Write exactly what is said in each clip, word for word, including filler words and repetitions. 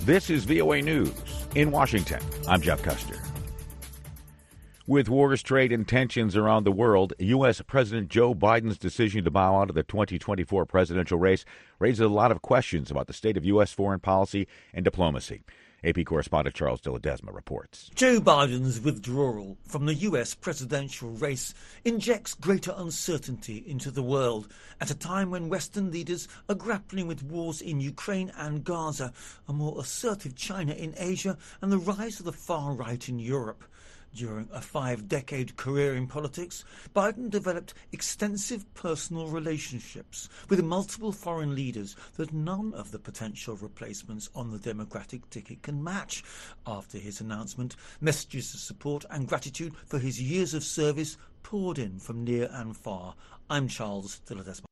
This is V O A News. In Washington, I'm Jeff Custer. With wars, trade, and tensions around the world, U S. President Joe Biden's decision to bow out of the twenty twenty-four presidential race raises a lot of questions about the state of U S foreign policy and diplomacy. A P correspondent Charles de Ledesma reports. Joe Biden's withdrawal from the U S presidential race injects greater uncertainty into the world at a time when Western leaders are grappling with wars in Ukraine and Gaza, a more assertive China in Asia, and the rise of the far right in Europe. During a five-decade career in politics, Biden developed extensive personal relationships with multiple foreign leaders that none of the potential replacements on the Democratic ticket can match. After his announcement, messages of support and gratitude for his years of service poured in from near and far. I'm Charles de Ledesma.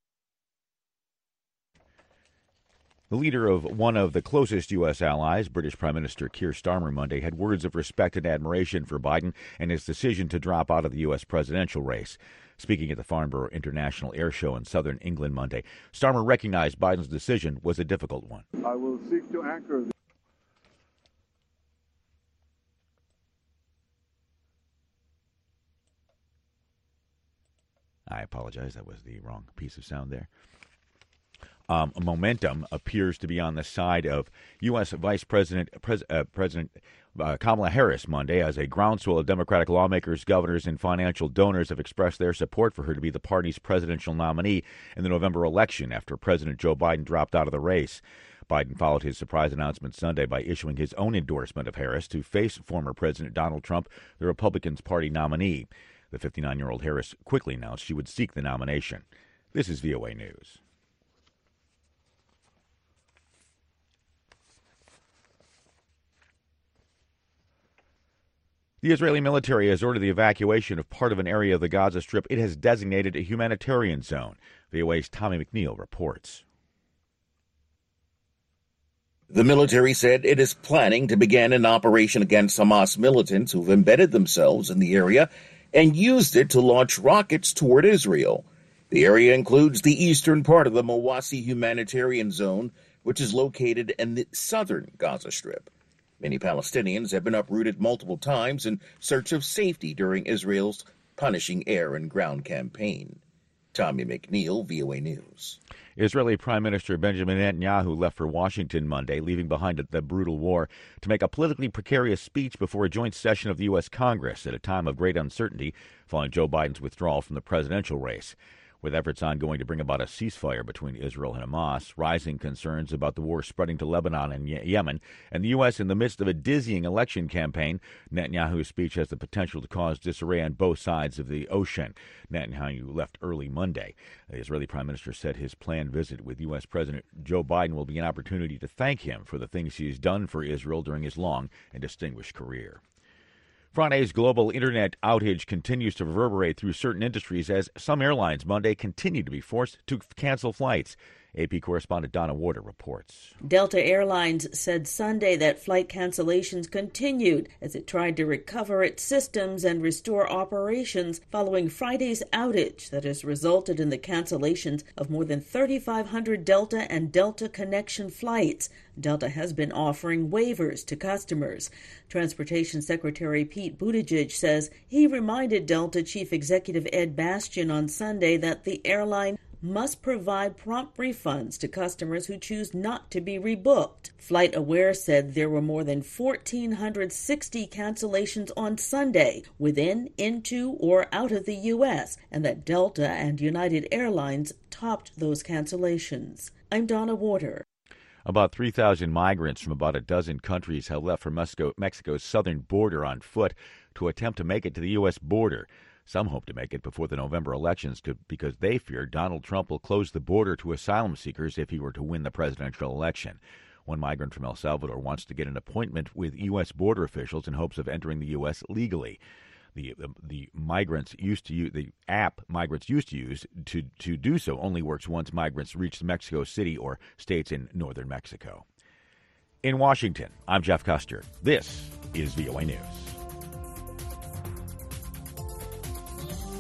The leader of one of the closest U S allies, British Prime Minister Keir Starmer, Monday had words of respect and admiration for Biden and his decision to drop out of the U S presidential race. Speaking at the Farnborough International Air Show in southern England Monday, Starmer recognized Biden's decision was a difficult one. I will seek to anchor the I apologize. That was the wrong piece of sound there. Um, momentum appears to be on the side of U S. Vice President Pres, uh, President uh, Kamala Harris Monday, as a groundswell of Democratic lawmakers, governors, and financial donors have expressed their support for her to be the party's presidential nominee in the November election after President Joe Biden dropped out of the race. Biden followed his surprise announcement Sunday by issuing his own endorsement of Harris to face former President Donald Trump, the Republican Party nominee. The fifty-nine-year-old Harris quickly announced she would seek the nomination. This is V O A News. The Israeli military has ordered the evacuation of part of an area of the Gaza Strip it has designated a humanitarian zone. V O A's Tommy McNeil reports. The military said it is planning to begin an operation against Hamas militants who've embedded themselves in the area and used it to launch rockets toward Israel. The area includes the eastern part of the Mawasi humanitarian zone, which is located in the southern Gaza Strip. Many Palestinians have been uprooted multiple times in search of safety during Israel's punishing air and ground campaign. Tommy McNeil, V O A News. Israeli Prime Minister Benjamin Netanyahu left for Washington Monday, leaving behind the brutal war, to make a politically precarious speech before a joint session of the U S. Congress at a time of great uncertainty following Joe Biden's withdrawal from the presidential race. With efforts ongoing to bring about a ceasefire between Israel and Hamas, rising concerns about the war spreading to Lebanon and Yemen, and the U S in the midst of a dizzying election campaign, Netanyahu's speech has the potential to cause disarray on both sides of the ocean. Netanyahu left early Monday. The Israeli Prime Minister said his planned visit with U S. President Joe Biden will be an opportunity to thank him for the things he's done for Israel during his long and distinguished career. Friday's global internet outage continues to reverberate through certain industries as some airlines Monday continue to be forced to cancel flights. A P correspondent Donna Warder reports. Delta Airlines said Sunday that flight cancellations continued as it tried to recover its systems and restore operations following Friday's outage that has resulted in the cancellations of more than thirty-five hundred Delta and Delta Connection flights. Delta has been offering waivers to customers. Transportation Secretary Pete Buttigieg says he reminded Delta Chief Executive Ed Bastian on Sunday that the airline must provide prompt refunds to customers who choose not to be rebooked. FlightAware said there were more than one thousand four hundred sixty cancellations on Sunday within, into, or out of the U S, and that Delta and United Airlines topped those cancellations. I'm Donna Warder. About three thousand migrants from about a dozen countries have left for Mexico, Mexico's southern border on foot to attempt to make it to the U S border. Some hope to make it before the November elections because they fear Donald Trump will close the border to asylum seekers if he were to win the presidential election. One migrant from El Salvador wants to get an appointment with U S border officials in hopes of entering the U S legally. The, the the migrants used to use the app migrants used to use to to do so only works once migrants reach Mexico City or states in northern Mexico. In Washington, I'm Jeff Custer. This is V O A News.